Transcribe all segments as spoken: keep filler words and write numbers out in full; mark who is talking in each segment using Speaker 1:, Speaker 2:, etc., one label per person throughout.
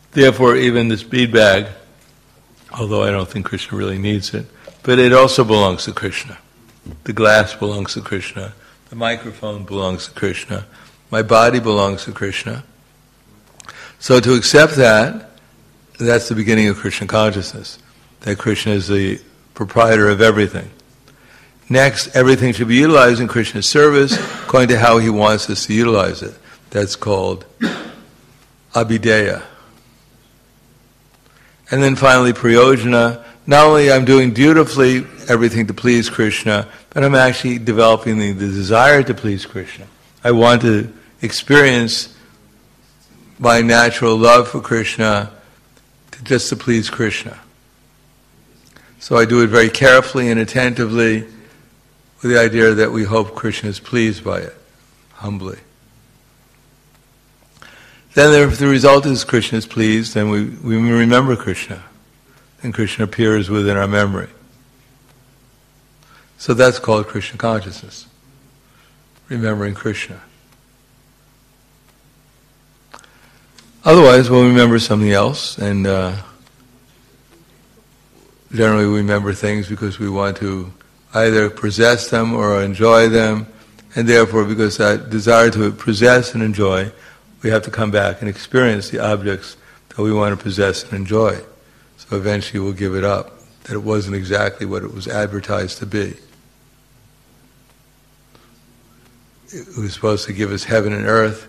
Speaker 1: Therefore, even this bead bag, although I don't think Krishna really needs it, but it also belongs to Krishna. The glass belongs to Krishna. The microphone belongs to Krishna. My body belongs to Krishna. So to accept that, that's the beginning of Krishna consciousness, that Krishna is the proprietor of everything. Next, everything should be utilized in Krishna's service according to how he wants us to utilize it. That's called abhideya. And then finally, prayojana. Not only I'm doing dutifully everything to please Krishna, but I'm actually developing the, the desire to please Krishna. I want to experience my natural love for Krishna to just to please Krishna. So I do it very carefully and attentively with the idea that we hope Krishna is pleased by it, humbly. Then if the result is Krishna is pleased, then we, we remember Krishna. And Krishna appears within our memory. So that's called Krishna consciousness, remembering Krishna. Otherwise, we'll remember something else, and uh, generally we remember things because we want to either possess them or enjoy them, and therefore, because that desire to possess and enjoy, we have to come back and experience the objects that we want to possess and enjoy. So eventually we'll give it up, that it wasn't exactly what it was advertised to be. It was supposed to give us heaven and earth,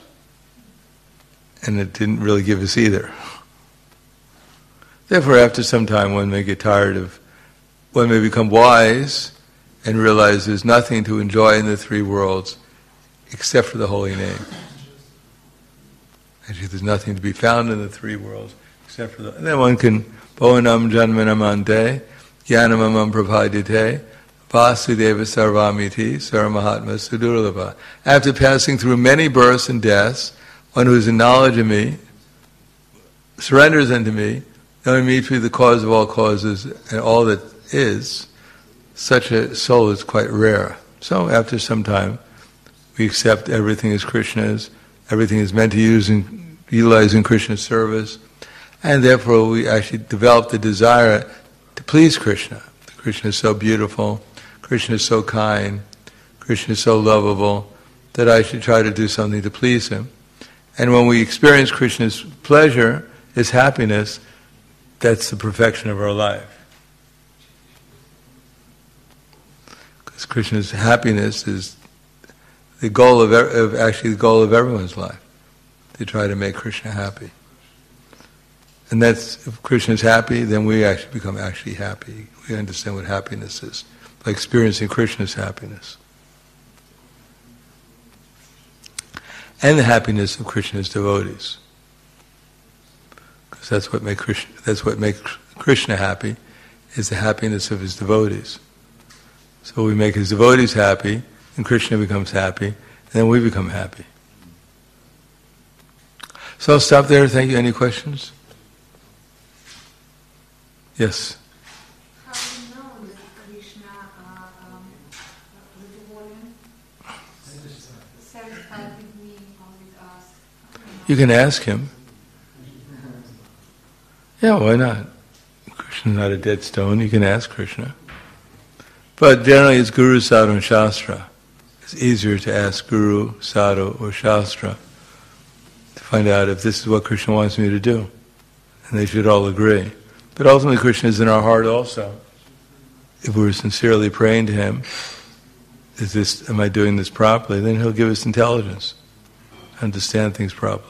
Speaker 1: and it didn't really give us either. Therefore, after some time, one may get tired of, one may become wise and realize there's nothing to enjoy in the three worlds except for the holy name. Actually, there's nothing to be found in the three worlds except for the... And then one can, Bhavanam Janmanamante, Jnanamamam Prabhadite, Vasudeva Sarvamiti, Saramahatma Sudurlabha. After passing through many births and deaths, one who is in knowledge of me, surrenders unto me, knowing me to be the cause of all causes and all that is, such a soul is quite rare. So after some time, we accept everything as Krishna's, everything is meant to use in, utilize in Krishna's service, and therefore we actually develop the desire to please Krishna. Krishna is so beautiful, Krishna is so kind, Krishna is so lovable, that I should try to do something to please him. And when we experience Krishna's pleasure, his happiness, that's the perfection of our life. Because Krishna's happiness is the goal of, of actually the goal of everyone's life, to try to make Krishna happy. And that's, if Krishna is happy, then we actually become actually happy. We understand what happiness is, by experiencing Krishna's happiness. And the happiness of Krishna's devotees. Because that's what makes Krishna, that's what makes Krishna happy, is the happiness of his devotees. So we make his devotees happy, and Krishna becomes happy, and then we become happy. So I'll stop there. Thank you. Any questions? Yes?
Speaker 2: How do you know that Krishna, uh, um, with the volume, satisfied with me or with us?
Speaker 1: You can ask him. Yeah, why not? Krishna's not a dead stone. You can ask Krishna. But generally it's Guru, Sadhu, and Shastra. It's easier to ask Guru, Sadhu, or Shastra to find out if this is what Krishna wants me to do. And they should all agree. But ultimately Krishna is in our heart also. If we're sincerely praying to him, is this, am I doing this properly? Then he'll give us intelligence, understand things properly.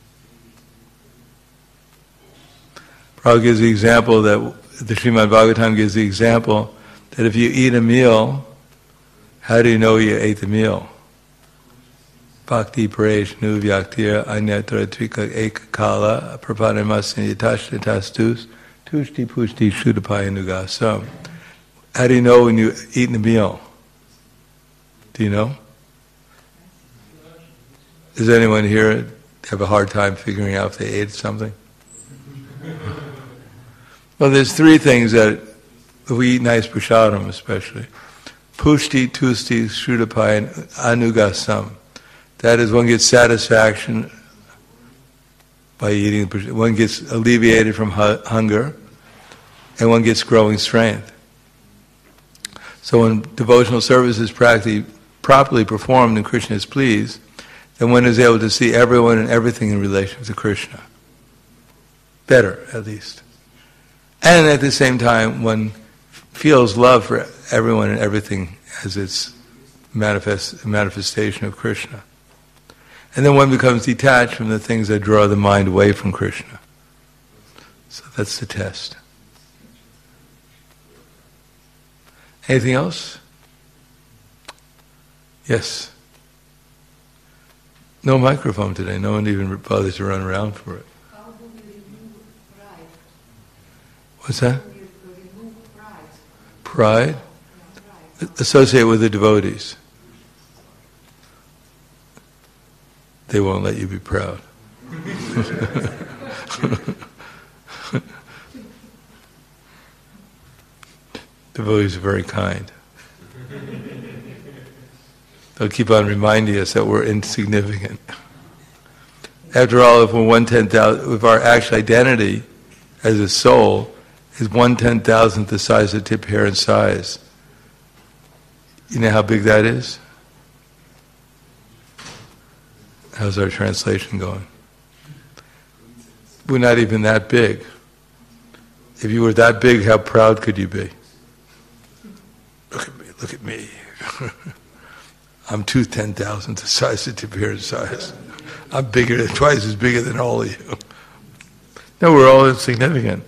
Speaker 1: Prabhupada gives the example that, the Srimad Bhagavatam gives the example that if you eat a meal, how do you know you ate the meal? Bhakti paresh nu vyaktir anyatra trika ekakala prapadamasin yatashta tastus tushti pushti shudapaya nugasam. How do you know when you've eaten a meal? Do you know? Does anyone here have a hard time figuring out if they ate something? Well, there's three things that, if we eat nice prasadam especially, pushti, tusti, shrudapaya, and anugasam. That is, one gets satisfaction by eating. One gets alleviated from hu- hunger, and one gets growing strength. So when devotional service is practically, properly performed and Krishna is pleased, then one is able to see everyone and everything in relation to Krishna. Better, at least. And at the same time, one feels love for everyone and everything as its manifest, manifestation of Krishna. And then one becomes detached from the things that draw the mind away from Krishna. So that's the test. Anything else? Yes. No microphone today. No one even bothers to run around for it.
Speaker 2: How do we remove pride?
Speaker 1: What's that?
Speaker 2: How do we remove pride?
Speaker 1: Pride?
Speaker 2: Yeah, pride.
Speaker 1: Associate with the devotees. They won't let you be proud. Devotees are very kind. They'll keep on reminding us that we're insignificant. After all, if we're one ten thousand, if our actual identity as a soul is one ten thousandth the size of tip hair in size, you know how big that is? How's our translation going? We're not even that big. If you were that big, how proud could you be? Look at me, look at me. I'm two ten thousandths the size of tip hair in size. I'm bigger than, twice as bigger than all of you. No, we're all insignificant.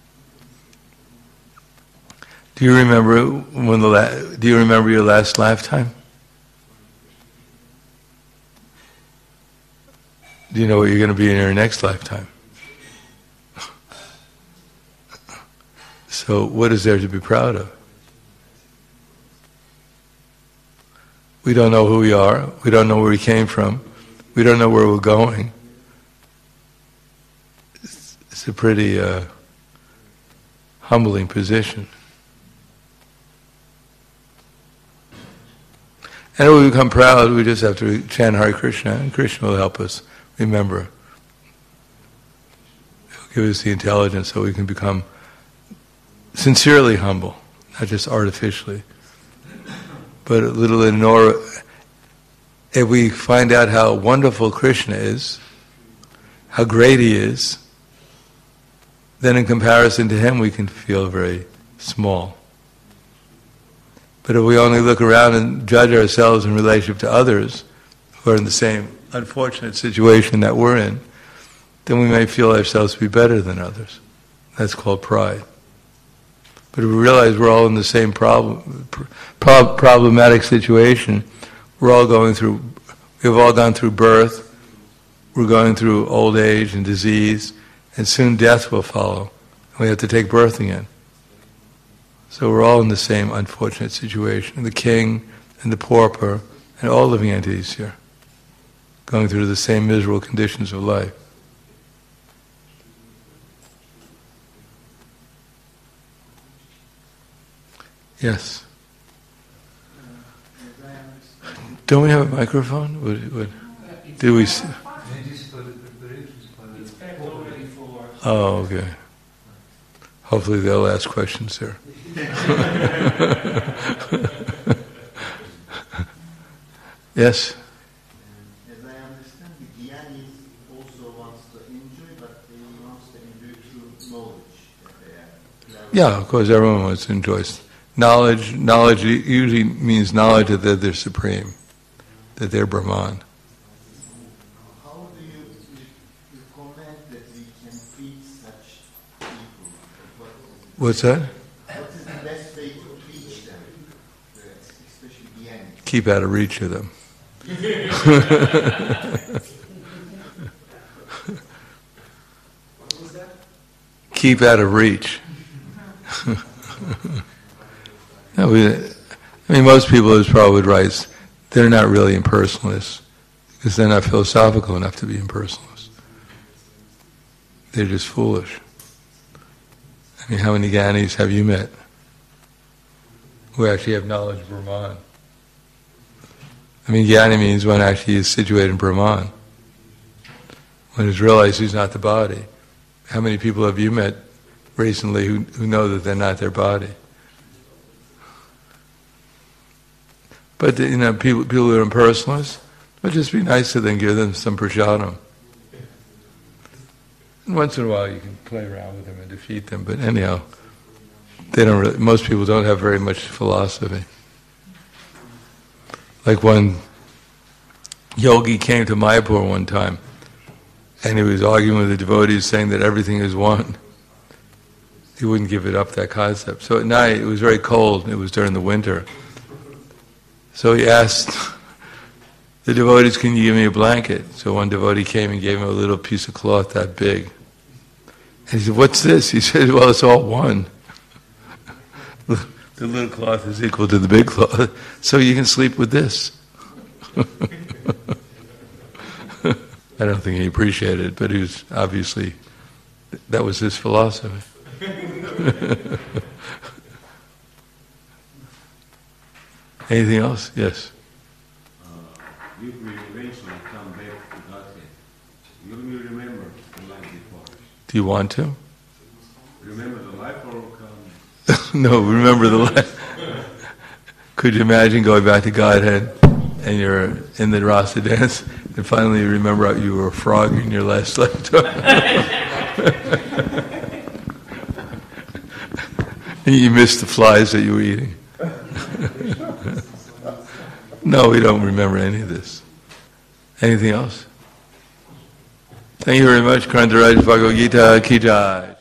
Speaker 1: Do you remember when the la- do you remember your last lifetime? Do you know what you're going to be in your next lifetime? So what is there to be proud of? We don't know who we are. We don't know where we came from. We don't know where we're going. It's, it's a pretty uh, humbling position. And if we become proud, we just have to chant Hare Krishna, and Krishna will help us remember. He'll give us the intelligence so we can become sincerely humble, not just artificially. But a little in aura. If we find out how wonderful Krishna is, how great he is, then in comparison to him we can feel very small. But if we only look around and judge ourselves in relationship to others who are in the same unfortunate situation that we're in, then we may feel ourselves to be better than others. That's called pride. But if we realize we're all in the same problem, pro- problematic situation, we're all going through, we've all gone through birth, we're going through old age and disease, and soon death will follow. And we have to take birth again. So we're all in the same unfortunate situation. The king and the pauper and all living entities here, going through the same miserable conditions of life. Yes. Don't we have a microphone? Would, would, do we? See? Oh, okay. Hopefully they'll ask questions there. Yes.
Speaker 3: As I understand, the jnani also wants to enjoy, but he wants to enjoy through knowledge. That they are
Speaker 1: Yeah, of course, everyone wants to enjoy. Knowledge, knowledge usually means knowledge that they're, they're supreme, that they're Brahman.
Speaker 3: How do you, you comment that we can teach such people? What is,
Speaker 1: What's that?
Speaker 3: what is the best way to teach them, especially jnanis?
Speaker 1: Keep out of reach of them.
Speaker 3: What was that?
Speaker 1: Keep out of reach. No, we, I mean, most people, as Prabhupada writes, they're not really impersonalists because they're not philosophical enough to be impersonalists. They're just foolish. I mean, how many Gyanis have you met who actually have knowledge of Brahman? I mean, Jnani means one actually is situated in Brahman. when it's realized he's not the body. How many people have you met recently who, who know that they're not their body? But you know, people people who are impersonalists, well, just be nice to them, give them some prasadam. And once in a while you can play around with them and defeat them, but anyhow, they don't really, most people don't have very much philosophy. Like one yogi came to Mayapur one time, and he was arguing with the devotees saying that everything is one. He wouldn't give it up, that concept. So at night, it was very cold, it was during the winter. So he asked the devotees, can you give me a blanket? So one devotee came and gave him a little piece of cloth that big. And he said, what's this? He said, well, it's all one. The little cloth is equal to the big cloth, so you can sleep with this. I don't think he appreciated it, but he was obviously, that was his philosophy. Anything else? Yes.
Speaker 4: Uh, you will eventually come back to Godhead. You will remember the life before.
Speaker 1: Do you want to?
Speaker 4: Remember the life or come?
Speaker 1: No, remember the life. Could you imagine going back to Godhead and you're in the rasa dance and finally you remember you were a frog in your last lifetime? And you missed the flies that you were eating. No, we don't remember any of this. Anything else? Thank you very much. Krantaraj Bhagavad Gita Ki Jai.